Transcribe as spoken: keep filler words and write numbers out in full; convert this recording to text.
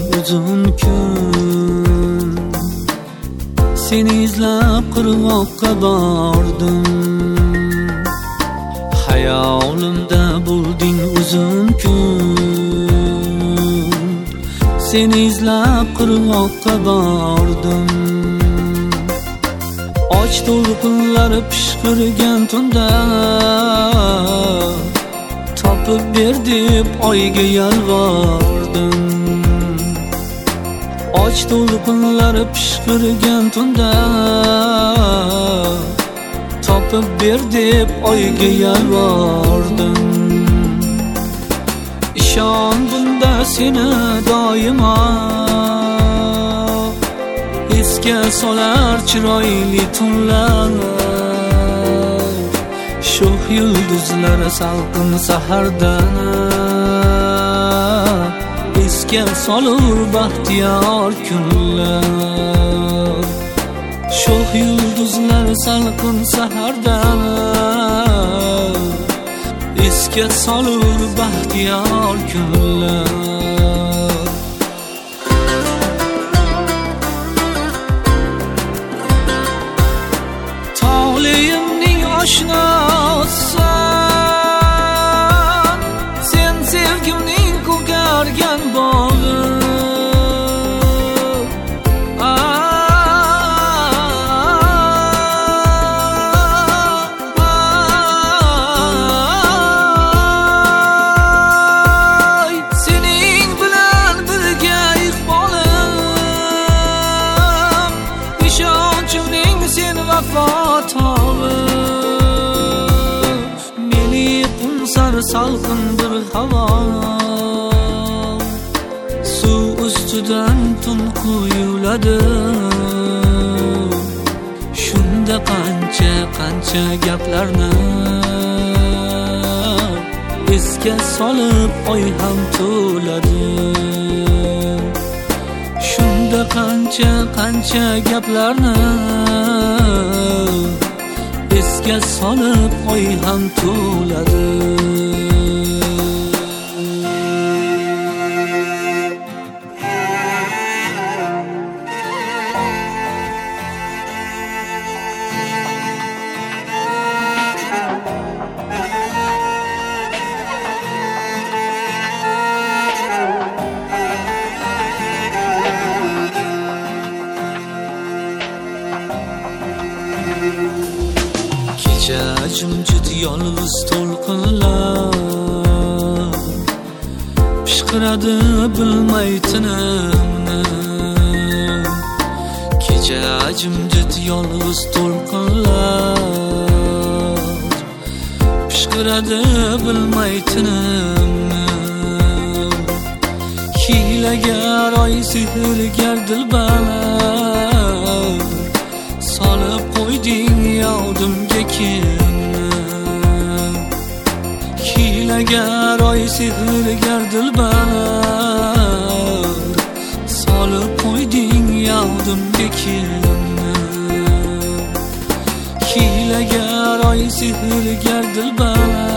uzun kun. Seni izlab qirg'oqqa bordim, hayolimda bo'lding uzun kun. Seni izlab qirg'oqqa bordim, och to'lqinlar pishqirgan tunda topib ber deb oyga yalvordim. Och to'lqinlar pishqirgan tunda topib ber deb oyga yalvordim. İshon bunda seni doimo esga solar chiroyli tunlar. Sho'x yulduzlar salqin sahardan esga solur baxtiyor kunlar. Sho'x yulduzlar salqin sahardan esga solur baxtiyor kunlar. Tog'liyimning oshnosisan, sen sevgimning ko'kargan bog'i. Meni qumsar salqin bir havo, suv ustidan tun quyuladi. Shunda qancha qancha gaplarni esga solib oy ham to'ladi. Shunda qancha qancha gaplarni esga solib oy ham to'ladi. Kecha jimjit yolg'iz to'lqinlar pishqiradi bilmay tinimni. Kecha jimjit yolg'iz to'lqinlar pishqiradi bilmay tinimni. Hiylagar oy sehrgar dilbar solib qo'yding yodimga kimni. Hiylagar oy sehrgar dilbar solib qo'yding yodimga kimni. Hiylagar oy sehrgar dilbar